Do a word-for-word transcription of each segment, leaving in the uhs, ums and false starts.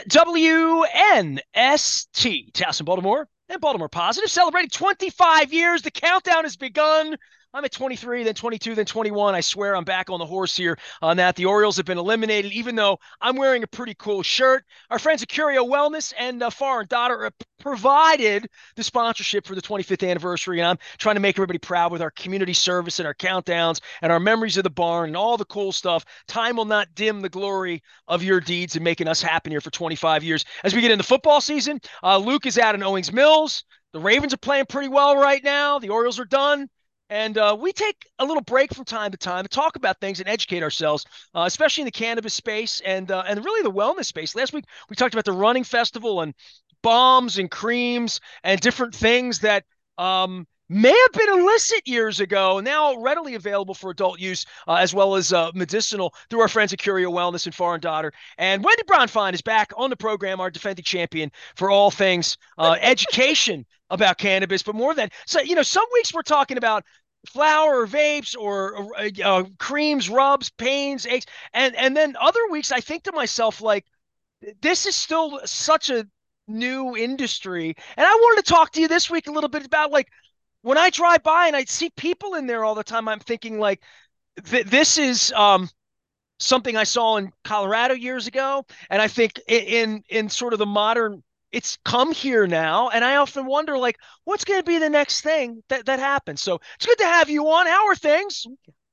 W N S T, Towson, Baltimore, and Baltimore Positive, celebrating twenty-five years. The countdown has begun. I'm at twenty-three, then twenty-two, then twenty-one. I swear I'm back on the horse here on that. The Orioles have been eliminated, even though I'm wearing a pretty cool shirt. Our friends at Curio Wellness and uh, Far and Daughter provided the sponsorship for the twenty-fifth anniversary, and I'm trying to make everybody proud with our community service and our countdowns and our memories of the barn and all the cool stuff. Time will not dim the glory of your deeds and making us happen here for twenty-five years. As we get into football season, uh, Luke is out in Owings Mills. The Ravens are playing pretty well right now. The Orioles are done. And uh, we take a little break from time to time to talk about things and educate ourselves, uh, especially in the cannabis space and uh, and really the wellness space. Last week, we talked about the running festival and bombs and creams and different things that um, may have been illicit years ago, now readily available for adult use, uh, as well as uh, medicinal through our friends at Curio Wellness and Far and Daughter. And Wendy Brownfine is back on the program, our defending champion for all things uh, education about cannabis, but more than so, you know, some weeks we're talking about flour or vapes or uh, creams, rubs, pains, eggs. And, and then other weeks I think to myself, like, this is still such a new industry. And I wanted to talk to you this week a little bit about, like, when I drive by and I see people in there all the time, I'm thinking like, th- this is um, something I saw in Colorado years ago. And I think in, in, in sort of the modern, it's come here now. And I often wonder, like, what's going to be the next thing that, that happens? So it's good to have you on. How are things?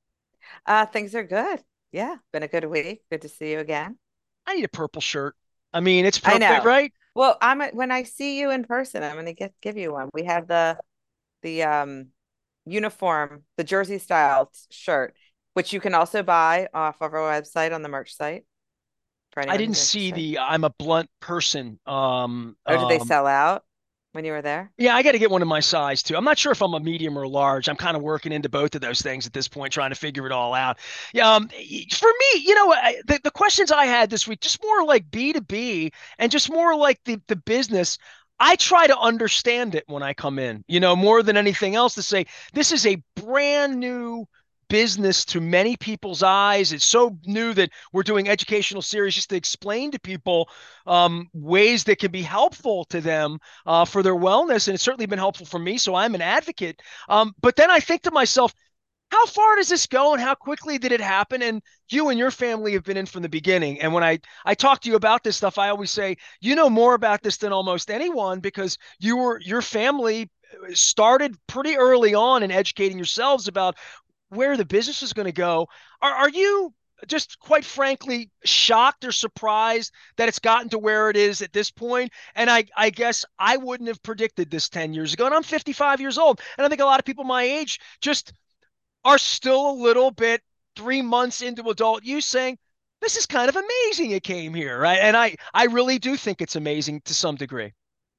Uh, things are good. Yeah, been a good week. Good to see you again. I need a purple shirt. I mean, it's I perfect, know. right? Well, I'm when I see you in person, I'm gonna get give you one. We have the the um uniform, the jersey style shirt, which you can also buy off of our website on the merch site for I anyone didn't who's see interested. the I'm a blunt person. Um, Or did they um, sell out when you were there? yeah, I got to get one in my size too. I'm not sure if I'm a medium or a large. I'm kind of working into both of those things at this point, trying to figure it all out. Yeah, um, for me, you know, I, the, the questions I had this week, just more like B to B and just more like the, the business. I try to understand it when I come in, you know, more than anything else to say, this is a brand new business to many people's eyes. It's so new that we're doing educational series just to explain to people um, ways that can be helpful to them uh, for their wellness. And it's certainly been helpful for me. So I'm an advocate. Um, but then I think to myself, how far does this go and how quickly did it happen? And you and your family have been in from the beginning. And when I, I talk to you about this stuff, I always say, you know more about this than almost anyone because you were, your family started pretty early on in educating yourselves about where the business is going to go. Are, are you just quite frankly shocked or surprised that it's gotten to where it is at this point? And I, I guess I wouldn't have predicted this ten years ago. And I'm fifty-five years old. And I think a lot of people my age just are still a little bit three months into adult use saying, this is kind of amazing it came here, right? And I, I really do think it's amazing to some degree.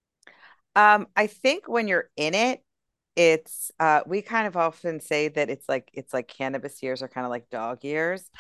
Um, I think when you're in it, it's uh we kind of often say that it's like it's like cannabis years are kind of like dog years.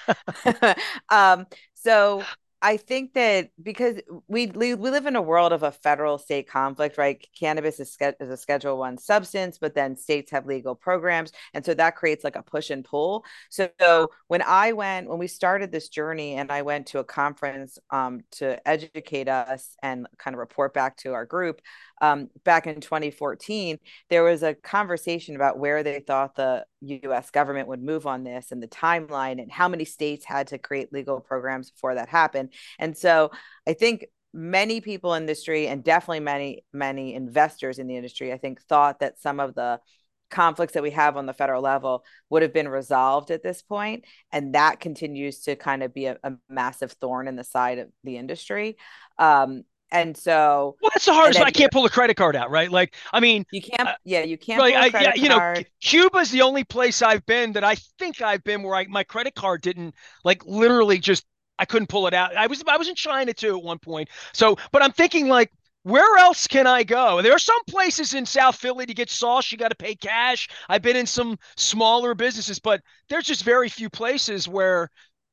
Um, so I think that because we, we we live in a world of a federal state conflict, right? Cannabis is, ske- is a Schedule One substance, but then states have legal programs, and so that creates like a push and pull. So, so when I went when we started this journey, and I went to a conference um, to educate us and kind of report back to our group um, back in twenty fourteen, there was a conversation about where they thought the U S government would move on this and the timeline and how many states had to create legal programs before that happened. And so I think many people in the industry and definitely many, many investors in the industry, I think thought that some of the conflicts that we have on the federal level would have been resolved at this point. And that continues to kind of be a, a massive thorn in the side of the industry. Um, and so, Well, that's the and hardest. then I can't pull a credit card out, right? Like, I mean, you can't, uh, yeah, you can't right? pull a I, yeah, credit you know, card. Cuba's the only place I've been that I think I've been where I, my credit card didn't like literally just I couldn't pull it out. I was I was in China too at one point. So, but I'm thinking like, where else can I go? There are some places in South Philly to get sauce. You got to pay cash. I've been in some smaller businesses, but there's just very few places where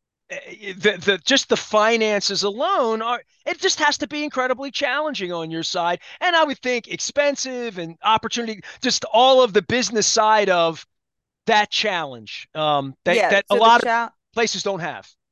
the, the just the finances alone are it just has to be incredibly challenging on your side, and I would think expensive and opportunity, just all of the business side of that challenge um that Yeah. that a So the lot of challenge, places don't have.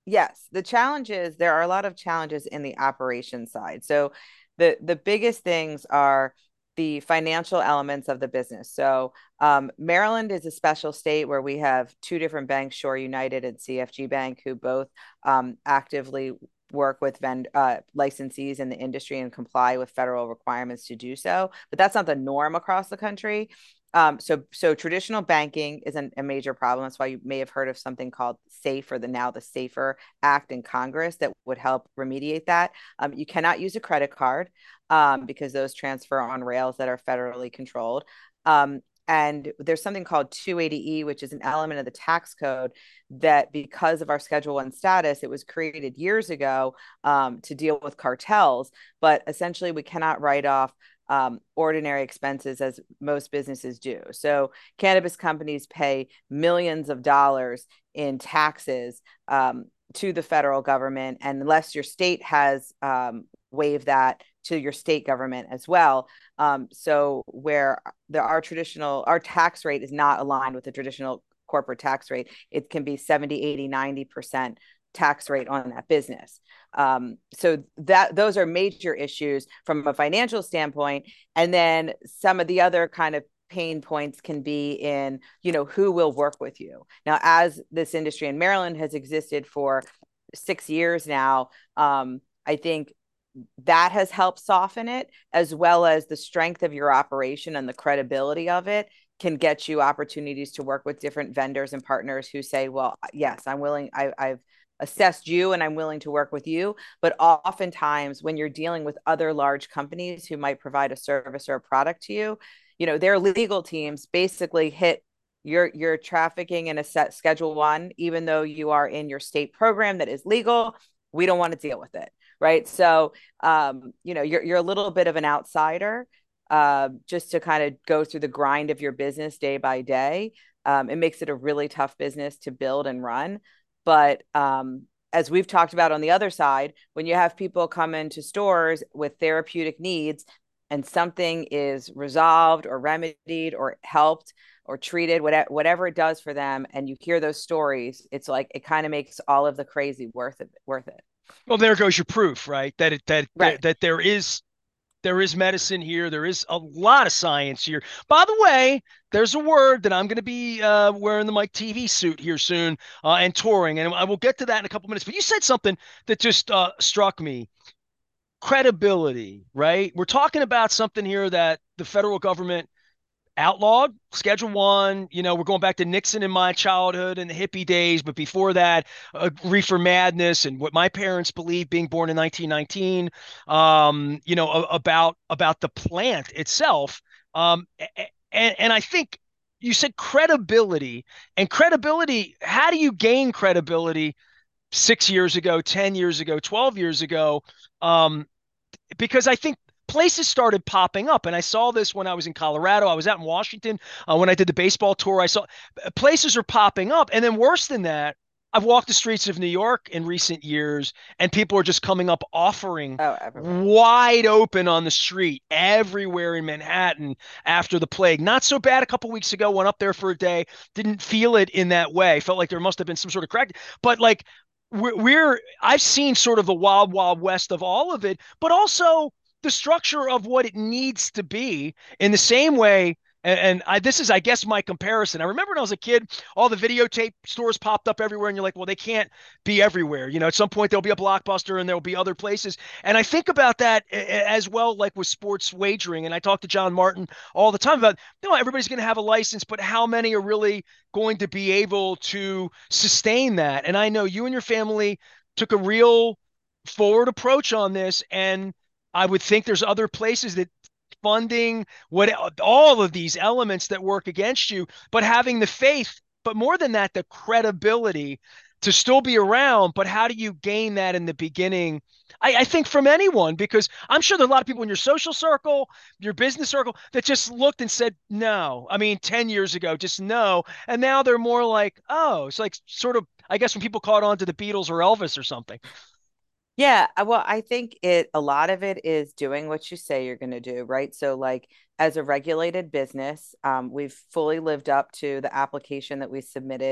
Yes, the challenge is there are a lot of challenges in the operation side. So the the biggest things are the financial elements of the business. So um, Maryland is a special state where we have two different banks, Shore United and C F G Bank, who both um, actively work with vend- uh, licensees in the industry and comply with federal requirements to do so. But that's not the norm across the country. Um, so, so traditional banking is an, a major problem. That's why you may have heard of something called SAFE, or the now the SAFER Act in Congress, that would help remediate that. Um, you cannot use a credit card um, because those transfer on rails that are federally controlled. Um, and there's something called two eighty E, which is an element of the tax code that, because of our Schedule One status, it was created years ago um, to deal with cartels. But essentially, we cannot write off um, ordinary expenses as most businesses do. So cannabis companies pay millions of dollars in taxes um, to the federal government, and unless your state has um, waived that to your state government as well. Um, so where there are traditional, our tax rate is not aligned with the traditional corporate tax rate. It can be seventy, eighty, ninety percent tax rate on that business. Um, so that those are major issues from a financial standpoint. And then some of the other kind of pain points can be in, you know, who will work with you. Now, as this industry in Maryland has existed for six years now, um, I think that has helped soften it, as well as the strength of your operation and the credibility of it can get you opportunities to work with different vendors and partners who say, well, yes, I'm willing, I, I've assessed you and I'm willing to work with you. But oftentimes when you're dealing with other large companies who might provide a service or a product to you, you know, their legal teams basically hit your your trafficking in a set Schedule One, even though you are in your state program that is legal. We don't want to deal with it, right? So, um, you know, you're you're a little bit of an outsider, uh, just to kind of go through the grind of your business day by day. Um, it makes it a really tough business to build and run. But um, as we've talked about on the other side, when you have people come into stores with therapeutic needs and something is resolved or remedied or helped or treated, whatever, whatever it does for them, and you hear those stories, it's like it kind of makes all of the crazy worth it. Worth it. Well, there goes your proof, right? That it that that, Right. that there is there is medicine here. There is a lot of science here. By the way, there's a word that I'm going to be uh, wearing the Mike T V suit here soon uh, and touring, and I will get to that in a couple minutes. But you said something that just uh, struck me: credibility. Right? We're talking about something here that the federal government outlawed. Schedule One, you know, we're going back to Nixon in my childhood and the hippie days, but before that, uh, reefer madness and what my parents believed, being born in nineteen nineteen, um, you know, about about the plant itself. Um, and and I think you said credibility, and credibility. How do you gain credibility six years ago, ten years ago, twelve years ago? Um, because I think places started popping up. And I saw this when I was in Colorado. I was out in Washington uh, when I did the baseball tour. I saw places are popping up. And then worse than that, I've walked the streets of New York in recent years, and people are just coming up offering Oh, everywhere. wide open on the street everywhere in Manhattan after the plague. Not so bad a couple weeks ago. Went up there for a day. Didn't feel it in that way. Felt like there must have been some sort of crack. But like we're, we're I've seen sort of the wild, wild west of all of it, but also the structure of what it needs to be in the same way. And, and I, this is, I guess, my comparison. I remember when I was a kid, all the videotape stores popped up everywhere, and you're like, well, they can't be everywhere. You know, at some point there'll be a Blockbuster and there'll be other places. And I think about that as well, like with sports wagering. And I talk to John Martin all the time about, you know, everybody's going to have a license, but how many are really going to be able to sustain that? And I know you and your family took a real forward approach on this, and I would think there's other places that funding, what all of these elements that work against you, but having the faith, but more than that, the credibility to still be around. But how do you gain that in the beginning? I, I think from anyone, because I'm sure there are a lot of people in your social circle, your business circle, that just looked and said, no. I mean, ten years ago, just no. And now they're more like, oh, it's like sort of, I guess when people caught on to the Beatles or Elvis or something. Yeah, uh, well, I think it a lot of it is doing what you say you're going to do, right? So, like as a regulated business, um, we've fully lived up to the application that we submitted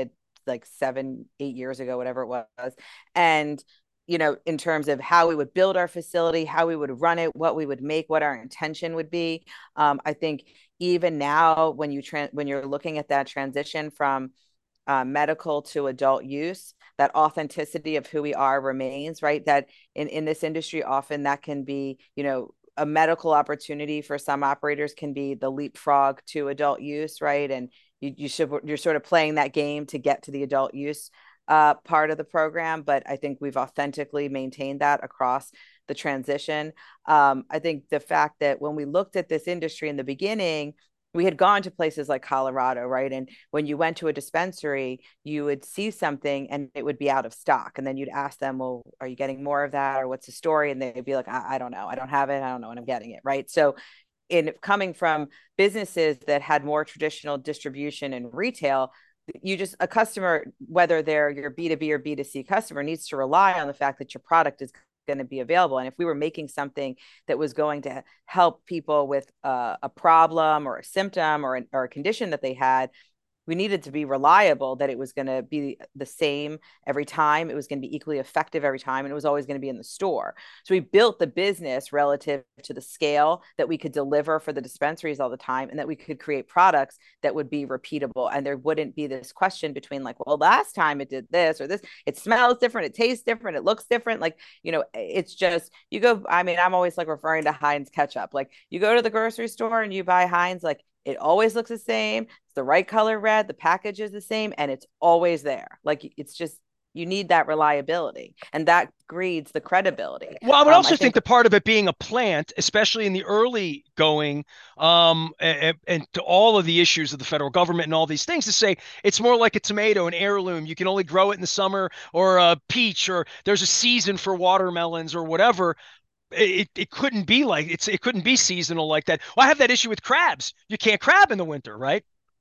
like seven, eight years ago, whatever it was. And, you know, in terms of how we would build our facility, how we would run it, what we would make, what our intention would be. Um, I think even now, when you tra- when you're looking at that transition from uh, medical to adult use, that authenticity of who we are remains, right? That in, in this industry, often that can be, you know, a medical opportunity for some operators can be the leapfrog to adult use, right? And you, you should, you're sort of playing that game to get to the adult use uh, part of the program. But I think we've authentically maintained that across the transition. Um, I think the fact that when we looked at this industry in the beginning, we had gone to places like Colorado, right? And when you went to a dispensary, you would see something and it would be out of stock. And then you'd ask them, well, are you getting more of that? Or what's the story? And they'd be like, I, I don't know. I don't have it. I don't know when I'm getting it. Right. So, in coming from businesses that had more traditional distribution and retail, you just a customer, whether they're your B two B or B two C customer, needs to rely on the fact that your product is going to be available. And if we were making something that was going to help people with uh, a problem or a symptom or, an, or a condition that they had, we needed to be reliable that it was going to be the same every time. It was going to be equally effective every time. And it was always going to be in the store. So we built the business relative to the scale that we could deliver for the dispensaries all the time and that we could create products that would be repeatable. And there wouldn't be this question between like, well, last time it did this or this, it smells different, it tastes different, it looks different. Like, you know, it's just, you go, I mean, I'm always like referring to Heinz ketchup. Like you go to the grocery store and you buy Heinz, like it always looks the same. It's the right color red. The package is the same and it's always there. Like it's just, you need that reliability and that breeds the credibility. Well, I would Um, I also think think, the part of it being a plant, especially in the early going, um, and, and to all of the issues of the federal government and all these things, to say it's more like a tomato, an heirloom. You can only grow it in the summer, or a peach, or there's a season for watermelons or whatever. It, it couldn't be like it's it couldn't be seasonal like that. Well, I have that issue with crabs. You can't crab in the winter, right?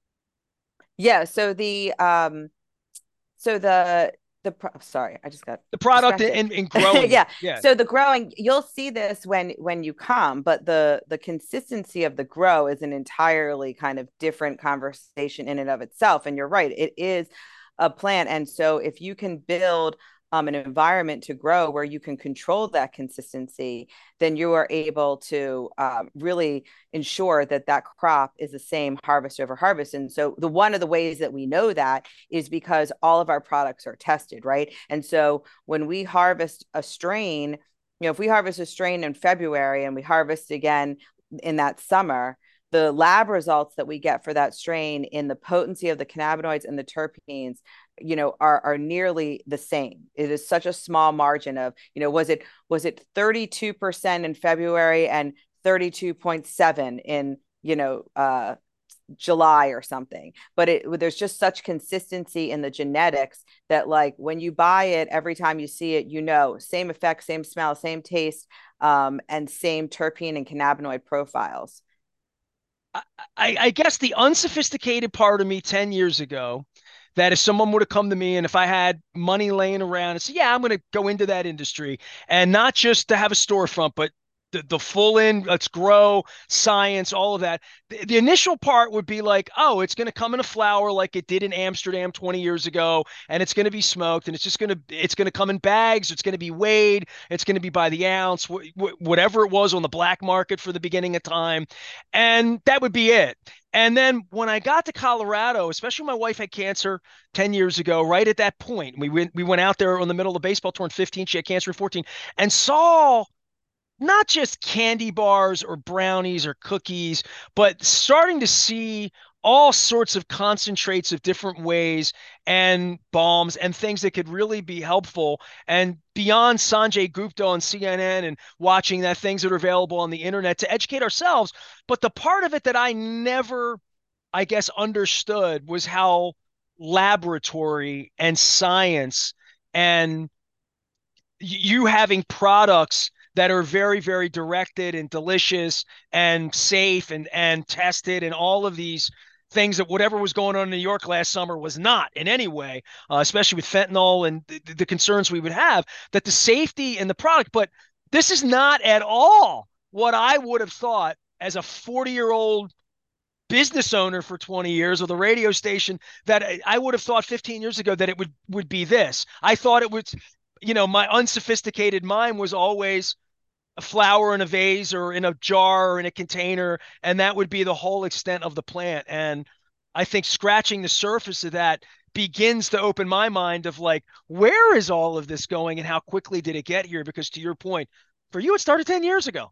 yeah. So the, um, so the, the, sorry, I just got The product distracted. and, and growing it. Yeah. Yeah. So the growing, you'll see this when, when you come, but the, the consistency of the grow is an entirely kind of different conversation in and of itself. And you're right. It is a plant. And so if you can build um, an environment to grow where you can control that consistency, then you are able to um, really ensure that that crop is the same harvest over harvest. And so the one of the ways that we know that is because all of our products are tested, right? And so when we harvest a strain, you know, if we harvest a strain in February and we harvest again in that summer, the lab results that we get for that strain in the potency of the cannabinoids and the terpenes, you know, are are nearly the same. It is such a small margin of, you know, was it was it thirty-two percent in February and thirty-two point seven in, you know, uh July or something. But it there's just such consistency in the genetics that like when you buy it, every time you see it, you know, same effect, same smell, same taste, um, and same terpene and cannabinoid profiles. I, I guess the unsophisticated part of me ten years ago, that if someone would have come to me and if I had money laying around and say, yeah, I'm going to go into that industry and not just to have a storefront, but the, the full in, let's grow science, all of that. The, the initial part would be like, oh, it's going to come in a flower like it did in Amsterdam twenty years ago, and it's going to be smoked, and it's just going to it's going to come in bags, it's going to be weighed, it's going to be by the ounce, wh- wh- whatever it was on the black market for the beginning of time, and that would be it. And then when I got to Colorado, especially when my wife had cancer ten years ago, right at that point, we went we went out there on the middle of the baseball tour in fifteen, she had cancer in fourteen, and saw not just candy bars or brownies or cookies, but starting to see all sorts of concentrates of different ways and balms and things that could really be helpful. And beyond Sanjay Gupta on C N N and watching that things that are available on the internet to educate ourselves. But the part of it that I never, I guess, understood was how laboratory and science and you having products that are very, very directed and delicious and safe and and tested and all of these things that whatever was going on in New York last summer was not in any way, uh, especially with fentanyl and the, the concerns we would have, that the safety and the product. But this is not at all what I would have thought as a forty year old business owner for twenty years with a radio station that I, I would have thought fifteen years ago that it would would be this. I thought it was, you know, my unsophisticated mind was always a flower in a vase or in a jar or in a container, and that would be the whole extent of the plant. And I think scratching the surface of that begins to open my mind of like, where is all of this going and how quickly did it get here? Because to your point, for you, it started ten years ago.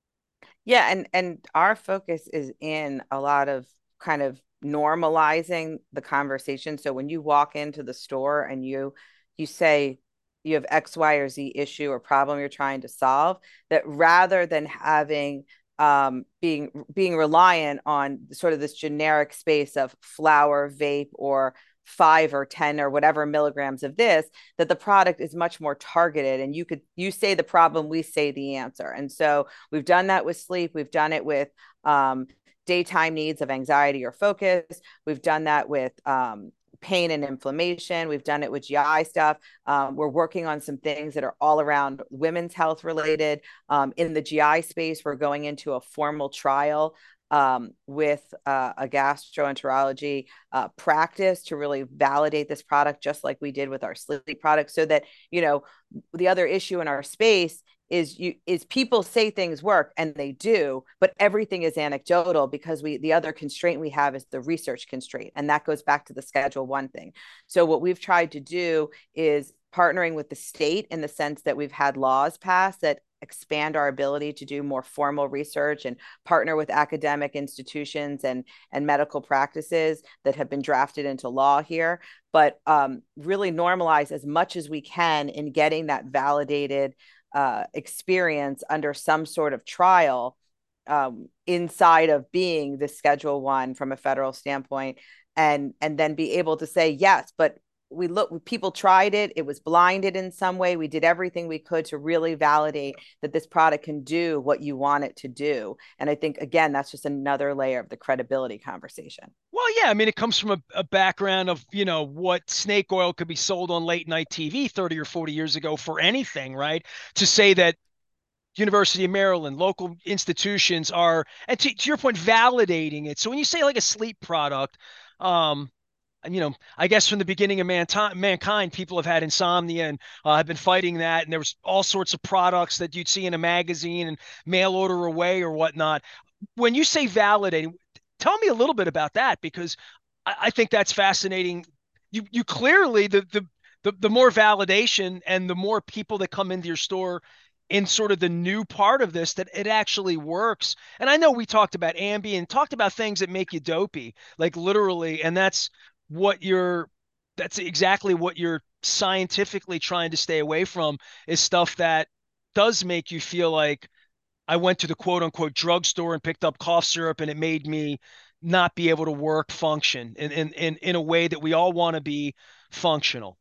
Yeah, and and our focus is in a lot of kind of normalizing the conversation. So when you walk into the store and you you say you have X, Y, or Z issue or problem you're trying to solve, that rather than having um being being reliant on sort of this generic space of flower, vape, or five or ten or whatever milligrams of this, that the product is much more targeted, and you could you say the problem, we say the answer. And so we've done that with sleep, we've done it with um, daytime needs of anxiety or focus, we've done that with um, pain and inflammation, we've done it with G I stuff. Um, we're working on some things that are all around women's health related. Um, in the G I space, we're going into a formal trial um, with uh, a gastroenterology uh, practice to really validate this product, just like we did with our sleep product, so that, you know, the other issue in our space is you is people say things work, and they do, but everything is anecdotal, because we the other constraint we have is the research constraint, and that goes back to the Schedule One thing. So what we've tried to do is partnering with the state, in the sense that we've had laws passed that expand our ability to do more formal research and partner with academic institutions and and medical practices that have been drafted into law here, but um, really normalize as much as we can in getting that validated uh, experience under some sort of trial um, inside of being the Schedule One from a federal standpoint, and and then be able to say yes, but we look people tried it, it was blinded in some way, we did everything we could to really validate that this product can do what you want it to do. And I think, again, that's just another layer of the credibility conversation. Well, yeah, I mean, it comes from a, a background of, you know, what snake oil could be sold on late night T V thirty or forty years ago for anything, right? To say that University of Maryland, local institutions are, and to, to your point, validating it. So when you say like a sleep product, um, and you know, I guess from the beginning of mankind, mankind, people have had insomnia and uh, have been fighting that. And there was all sorts of products that you'd see in a magazine and mail order away or whatnot. When you say validating, tell me a little bit about that, because I, I think that's fascinating. You you clearly the the the, the more validation and the more people that come into your store in sort of the new part of this, that it actually works. And I know we talked about Ambien, talked about things that make you dopey, like literally, and that's what you're that's exactly what you're scientifically trying to stay away from, is stuff that does make you feel like I went to the quote unquote drugstore and picked up cough syrup and it made me not be able to work function in in in, in a way that we all want to be functional.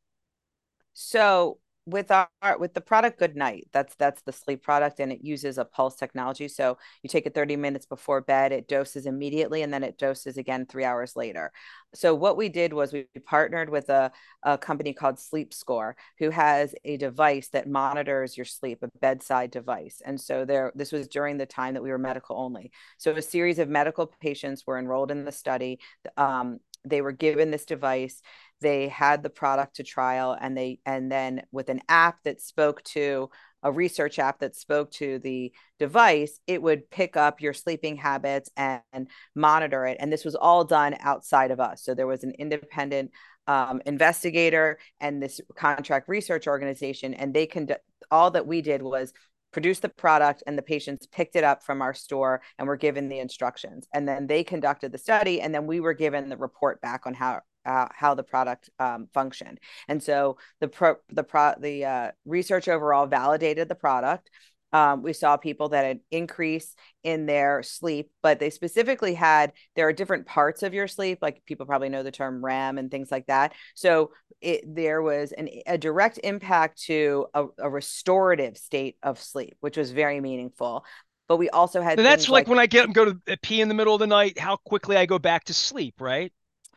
So with our with the product Good Night, that's that's the sleep product, and it uses a pulse technology. So you take it thirty minutes before bed, it doses immediately, and then it doses again three hours later. So what we did was we partnered with a, a company called Sleep Score, who has a device that monitors your sleep, a bedside device. And so there, this was during the time that we were medical only. So a series of medical patients were enrolled in the study. Um, they were given this device, they had the product to trial, and they and then with an app that spoke to a research app that spoke to the device, it would pick up your sleeping habits and, and monitor it. And this was all done outside of us. So there was an independent um, investigator and this contract research organization, and they can all that we did was produce the product, and the patients picked it up from our store and were given the instructions, and then they conducted the study, and then we were given the report back on how uh, how the product um, functioned. And so the pro the pro the uh, research overall validated the product. Um, we saw people that had increase in their sleep, but they specifically had, there are different parts of your sleep, like people probably know the term R E M and things like that. So it, there was an, a direct impact to a, a restorative state of sleep, which was very meaningful. But we also had And that's things like like, when I get go to pee in the middle of the night, how quickly I go back to sleep, right?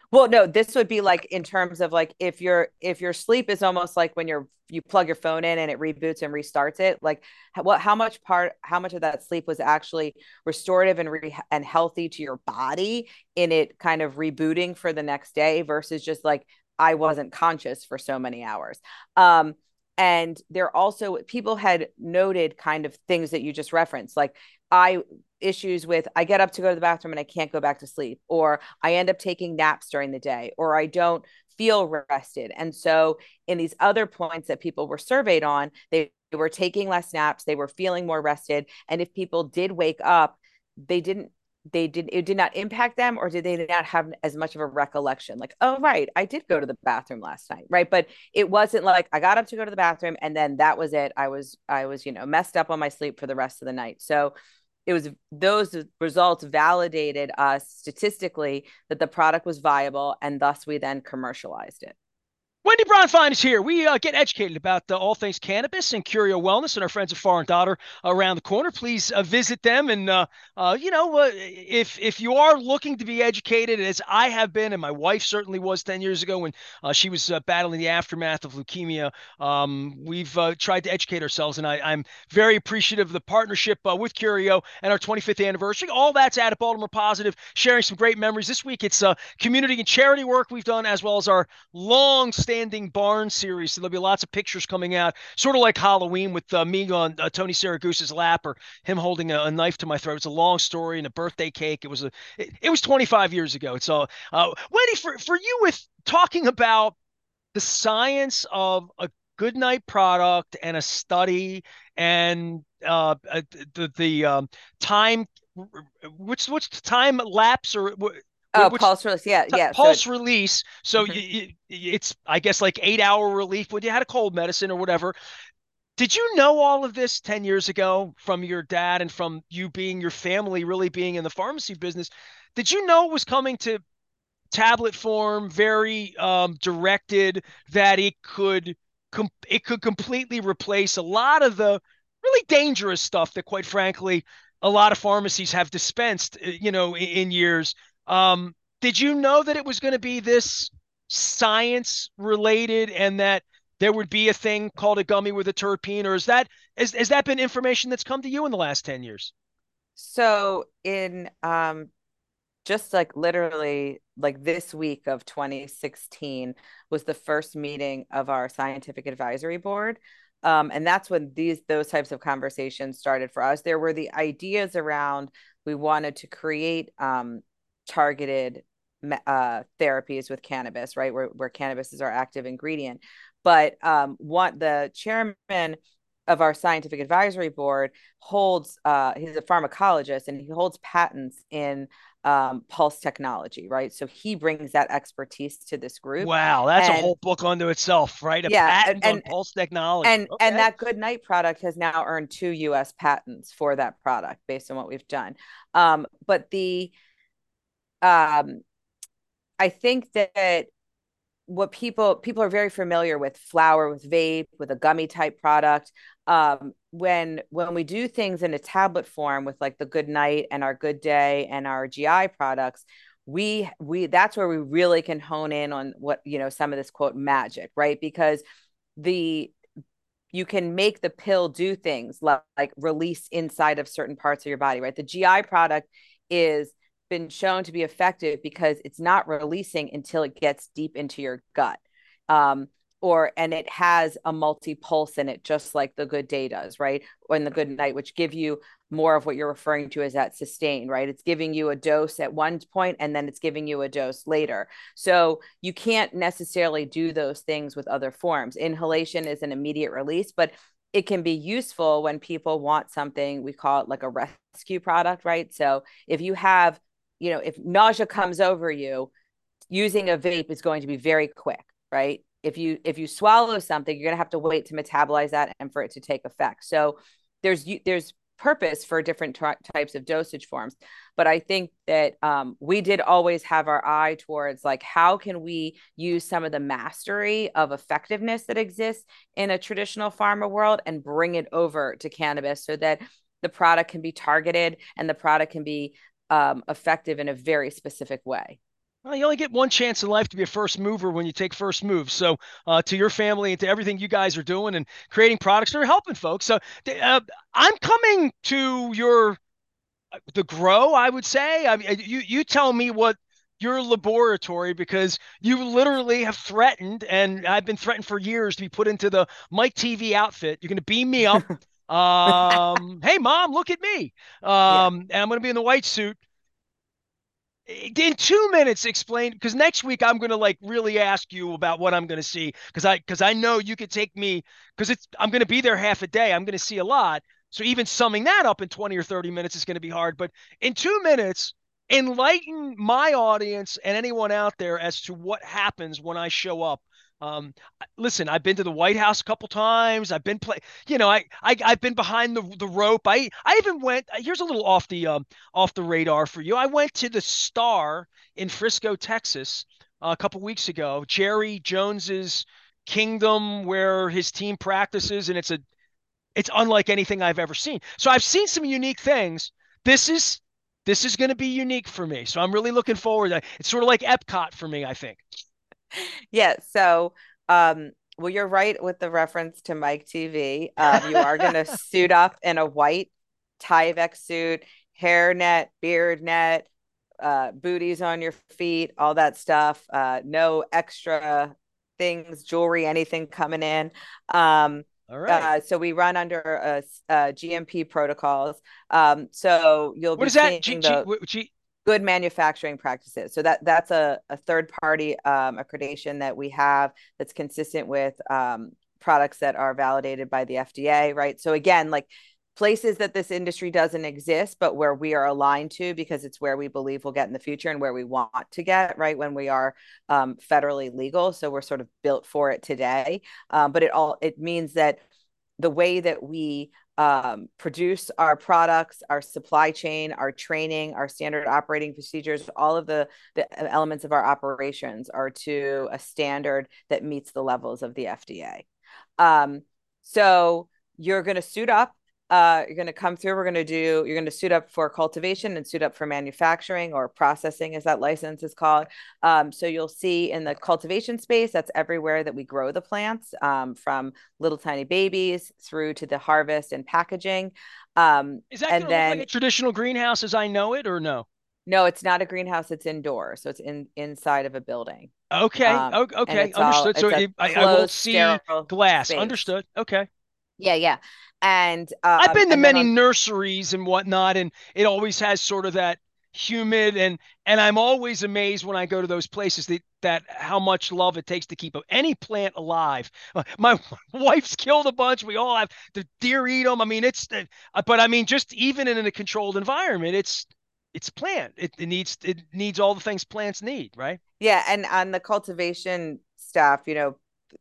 Well, no, this would be like in terms of like if your if your sleep is almost like when you're you plug your phone in and it reboots and restarts it, like what how much part how much of that sleep was actually restorative and re, and healthy to your body in it kind of rebooting for the next day versus just like I wasn't conscious for so many hours. Um and there also people had noted kind of things that you just referenced like I issues with I get up to go to the bathroom and I can't go back to sleep, or I end up taking naps during the day, or I don't feel rested. And so, in these other points that people were surveyed on, they were taking less naps, they were feeling more rested. And if people did wake up, they didn't. They did it did not impact them, or did they not have as much of a recollection? Like, oh, right, I did go to the bathroom last night, right? But it wasn't like I got up to go to the bathroom and then that was it. I was, I was, you know, messed up on my sleep for the rest of the night. So it was those results validated us statistically that the product was viable, and thus we then commercialized it. Wendy Bronfine is here. We uh, get educated about uh, all things cannabis and Curio Wellness, and our friends at Far and Daughter around the corner. Please uh, visit them, and uh, uh, you know, uh, if if you are looking to be educated, as I have been, and my wife certainly was ten years ago when uh, she was uh, battling the aftermath of leukemia, um, we've uh, tried to educate ourselves, and I, I'm very appreciative of the partnership uh, with Curio and our twenty-fifth anniversary. All that's at Baltimore Positive, sharing some great memories. This week, it's uh, community and charity work we've done, as well as our long-standing Barn series. So there'll be lots of pictures coming out, sort of like Halloween with uh, me on uh, Tony Saragusa's lap or him holding a, a, knife to my throat. It's a long story and a birthday cake. It was a, it, it was twenty-five years ago. It's all, uh, Wendy, for, for you with talking about the science of a good night product and a study and uh, uh, the, the um, time, which, which time lapse or Oh, which pulse release. Yeah, yeah. So pulse it, release. So mhm. you, it's, I guess, like eight hour relief when you had a cold medicine or whatever. Did you know all of this ten years ago from your dad and from you being your family, really being in the pharmacy business? Did you know it was coming to tablet form, very um, directed, that it could com- it could completely replace a lot of the really dangerous stuff that, quite frankly, a lot of pharmacies have dispensed, uh, you know, in, in years. Um, did you know that it was going to be this science related and that there would be a thing called a gummy with a terpene, or is that has, has that been information that's come to you in the last ten years? So in um just like literally like this week of twenty sixteen was the first meeting of our scientific advisory board. Um, and that's when these those types of conversations started for us. There were the ideas around we wanted to create um, targeted uh, therapies with cannabis, right? Where, where cannabis is our active ingredient. But um, what the chairman of our scientific advisory board holds, uh, he's a pharmacologist and he holds patents in um, pulse technology, right? So he brings that expertise to this group. Wow, that's a And whole book unto itself, right? A yeah, patent on and pulse technology. and and Okay. that good night product has now earned two U S patents for that product based on what we've done. Um, but the um, I think that what people people are very familiar with flower, with vape, with a gummy type product. Um, when when we do things in a tablet form with like the good night and our good day and our G I products, we we that's where we really can hone in on what, you know, some of this quote magic, right? Because the you can make the pill do things like, like release inside of certain parts of your body, right? The G I product is been shown to be effective because it's not releasing until it gets deep into your gut. Um, or and it has a multi-pulse in it, just like the good day does, right? Or in the good night, which give you more of what you're referring to as that sustain, right? It's giving you a dose at one point and then it's giving you a dose later. So you can't necessarily do those things with other forms. Inhalation is an immediate release, but it can be useful when people want something, we call it like a rescue product, right? So if you have, you know, if nausea comes over you, using a vape is going to be very quick, right? If you if you swallow something, you're going to have to wait to metabolize that and for it to take effect. So there's there's purpose for different types of dosage forms, but I think that um, we did always have our eye towards like how can we use some of the mastery of effectiveness that exists in a traditional pharma world and bring it over to cannabis so that the product can be targeted and the product can be um, effective in a very specific way. Well, you only get one chance in life to be a first mover when you take first moves. So, uh, to your family and to everything you guys are doing and creating products that are helping folks. So, uh, I'm coming to your the grow. I would say. I mean, you you tell me what your laboratory because you literally have threatened, and I've been threatened for years to be put into the Mike T V outfit. You're going to beam me up. Um, hey, mom, look at me. Yeah. Um, and I'm going to be in the white suit in two minutes explain because next week I'm going to like really ask you about what I'm going to see because I because I know you could take me because it's I'm going to be there half a day. I'm going to see a lot. So even summing that up in twenty or thirty minutes is going to be hard, but in two minutes enlighten my audience and anyone out there as to what happens when I show up. um Listen, I've been to the White House a couple times. I've been play you know I, I I've been behind the the rope. I I even went here's a little off the um off the radar for you. I went to the Star in Frisco, Texas, uh, a couple weeks ago. Jerry Jones's kingdom, where his team practices, and it's a it's unlike anything I've ever seen. So I've seen some unique things. This is this is going to be unique for me. So I'm really looking forward. It's sort of like Epcot for me, I think. Yeah. So, um, well, you're right with the reference to Mike T V. Um, you are going to suit up in a white Tyvek suit, hair net, beard net, uh, booties on your feet, all that stuff. Uh, no extra things, jewelry, anything coming in. Um, All right. uh, so we run under a, a G M P protocols. Um, so you'll What be is that? G, seeing G, the G, good manufacturing practices. So that that's a, a third party um, accreditation that we have that's consistent with um, products that are validated by the F D A, right? So again, like places that this industry doesn't exist, but where we are aligned to because it's where we believe we'll get in the future and where we want to get, right? When we are um, federally legal. So we're sort of built for it today. Um, but it all it means that the way that we um, produce our products, our supply chain, our training, our standard operating procedures, all of the, the elements of our operations are to a standard that meets the levels of the F D A. Um, so you're going to suit up. Uh, you're going to come through. We're going to do, you're going to suit up for cultivation and suit up for manufacturing or processing, as that license is called. Um, so you'll see in the cultivation space, that's everywhere that we grow the plants, um, from little tiny babies through to the harvest and packaging. Um, is that and going to look like then a traditional greenhouse as I know it, or no? no, it's not a greenhouse. It's indoors. So it's in inside of a building. Okay. Um, and Okay. it's all, Understood. So it's a it, I, I won't closed, see sterile glass. space. Understood. Okay. Yeah, yeah. And I've um been to and then many on nurseries and whatnot, and it always has sort of that humid and and I'm always amazed when I go to those places that that how much love it takes to keep any plant alive. Uh, My wife's killed a bunch. We all have the deer eat them. I mean, it's uh, but I mean, just even in a controlled environment, it's it's a plant. It, it needs it needs all the things plants need, right? yeah, and on the cultivation staff, you know,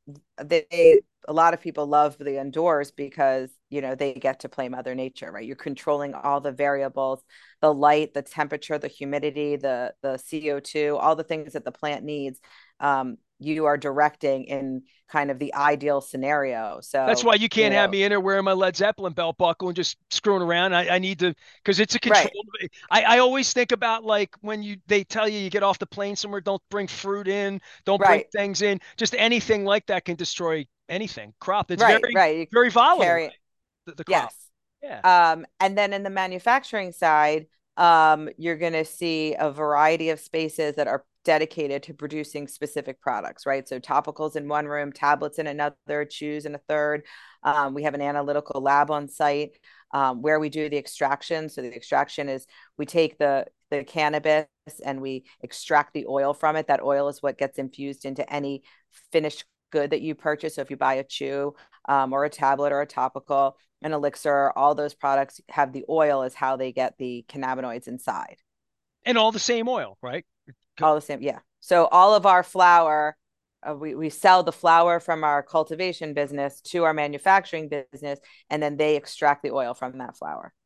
they a lot of people love the indoors because you know they get to play mother nature, right? You're controlling all the variables, the light, the temperature, the humidity, the the C O two, all the things that the plant needs. um, you are directing in kind of the ideal scenario. That's So why you you can't have know me in there wearing my Led Zeppelin belt buckle and just screwing around. I, I need to because it's a right, controlled. I, I always think about like when you they tell you you get off the plane somewhere, don't bring fruit in, don't bring right, things in. Just anything like that can destroy anything. Crop. It's right, very right. You very volatile, carry right? The, the crop. yes. Yeah. Um, and then in the manufacturing side, um, you're going to see a variety of spaces that are dedicated to producing specific products, right? So topicals in one room, tablets in another, chews in a third. Um, we have an analytical lab on site um, where we do the extraction. So the extraction is we take the the cannabis and we extract the oil from it. That oil is what gets infused into any finished good that you purchase. So if you buy a chew um, or a tablet or a topical, an elixir, all those products have the oil as how they get the cannabinoids inside. And all the same oil, right? All the same, yeah. So all of our flour, uh, we we sell the flour from our cultivation business to our manufacturing business, and then they extract the oil from that flour.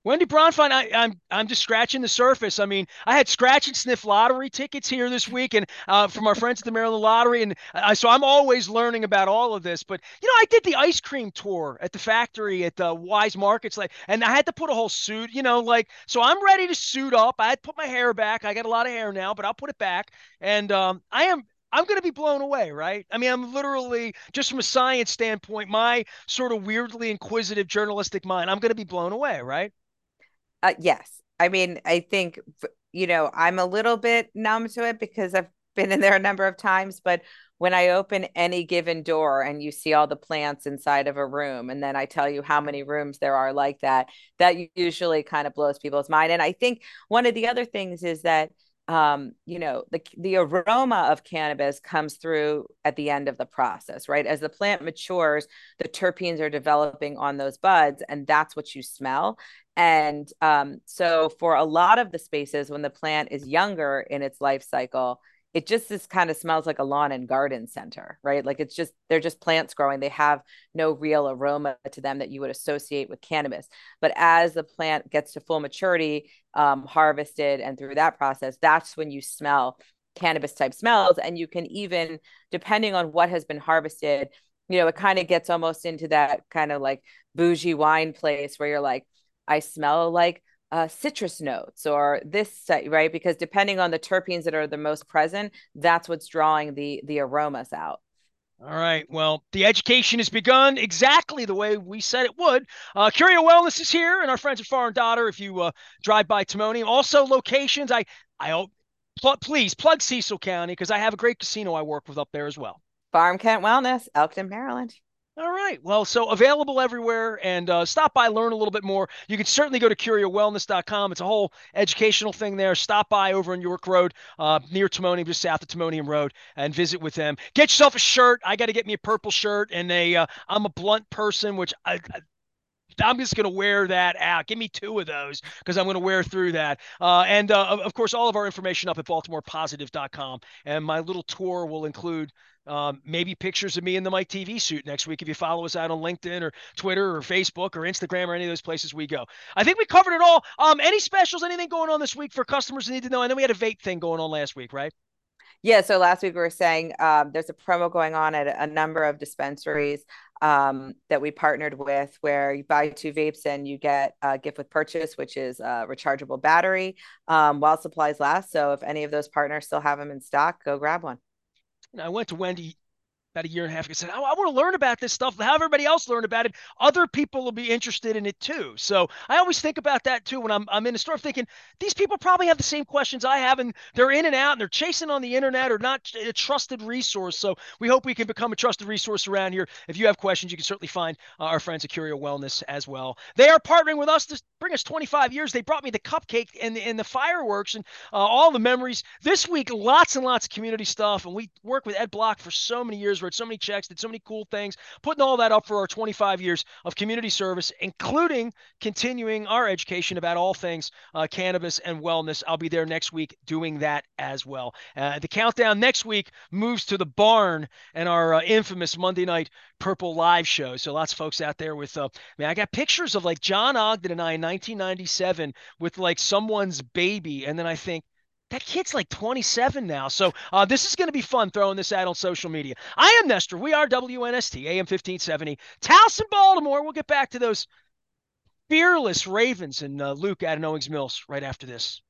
Wendy Bronfine, I, I'm I'm just scratching the surface. I mean, I had scratch and sniff lottery tickets here this week, and uh, from our friends at the Maryland Lottery, and I, so I'm always learning about all of this. But you know, I did the ice cream tour at the factory at the Wise Markets, like, and I had to put a whole suit. You know, like, so I'm ready to suit up. I had to put my hair back. I got a lot of hair now, but I'll put it back, and um, I am. I'm going to be blown away, right? I mean, I'm literally, just from a science standpoint, my sort of weirdly inquisitive journalistic mind, I'm going to be blown away, right? Uh, yes. I mean, I think, you know, I'm a little bit numb to it because I've been in there a number of times, but when I open any given door and you see all the plants inside of a room, and then I tell you how many rooms there are like that, that usually kind of blows people's mind. And I think one of the other things is that um, you know, the the aroma of cannabis comes through at the end of the process, right? As the plant matures, the terpenes are developing on those buds, and that's what you smell. And um, so, for a lot of the spaces, when the plant is younger in its life cycle, it just this kind of smells like a lawn and garden center, right? Like it's just, they're just plants growing. They have no real aroma to them that you would associate with cannabis. But as the plant gets to full maturity, um, harvested, and through that process, that's when you smell cannabis type smells. And you can even, depending on what has been harvested, you know, it kind of gets almost into that kind of like bougie wine place where you're like, I smell like uh, citrus notes or this, right? Because depending on the terpenes that are the most present, that's what's drawing the the aromas out. All right. Well, the education has begun exactly the way we said it would. Uh, Curio Wellness is here, and our friends at Far and Daughter. If you uh, drive by Timonium, also locations. I I hope pl- please plug Cecil County because I have a great casino I work with up there as well. Farm Kent Wellness, Elkton, Maryland. All right. Well, so available everywhere and uh, stop by, learn a little bit more. You can certainly go to curio wellness dot com. It's a whole educational thing there. Stop by over on York Road, uh, near Timonium, just south of Timonium Road, and visit with them. Get yourself a shirt. I got to get me a purple shirt, and a uh, I'm a blunt person, which I, I I'm just going to wear that out. Give me two of those because I'm going to wear through that. Uh, and uh, of, of course, all of our information up at baltimore positive dot com. And my little tour will include um, maybe pictures of me in the Mike T V suit next week if you follow us out on LinkedIn or Twitter or Facebook or Instagram or any of those places we go. I think we covered it all. Um, any specials, anything going on this week for customers who need to know? I know we had a vape thing going on last week, right? Yeah, so last week we were saying um, there's a promo going on at a number of dispensaries um, that we partnered with where you buy two vapes and you get a gift with purchase, which is a rechargeable battery um, while supplies last. So if any of those partners still have them in stock, go grab one. And I went to Wendy about a year and a half ago said, oh, I want to learn about this stuff. Have everybody else learn about it. Other people will be interested in it too. So I always think about that too when I'm I'm in a store thinking these people probably have the same questions I have, and they're in and out and they're chasing on the internet or not a trusted resource. So we hope we can become a trusted resource around here. If you have questions, you can certainly find uh, our friends at Curio Wellness as well. They are partnering with us to bring us twenty-five years. They brought me the cupcake and the, and the fireworks and uh, all the memories. This week, lots and lots of community stuff. And we work with Ed Block for so many years, wrote so many checks, did so many cool things, putting all that up for our twenty-five years of community service, including continuing our education about all things uh, cannabis and wellness. I'll be there next week doing that as well. Uh, the countdown next week moves to the barn and our uh, infamous Monday night Purple Live show. So lots of folks out there with, uh, man, I got pictures of like John Ogden and I in nineteen ninety-seven with like someone's baby. And then I think, that kid's like twenty-seven now. So uh, this is going to be fun throwing this out on social media. I am Nestor. We are W N S T, A M fifteen seventy. Towson, Baltimore. We'll get back to those fearless Ravens and uh, Luke out of Owings Mills right after this.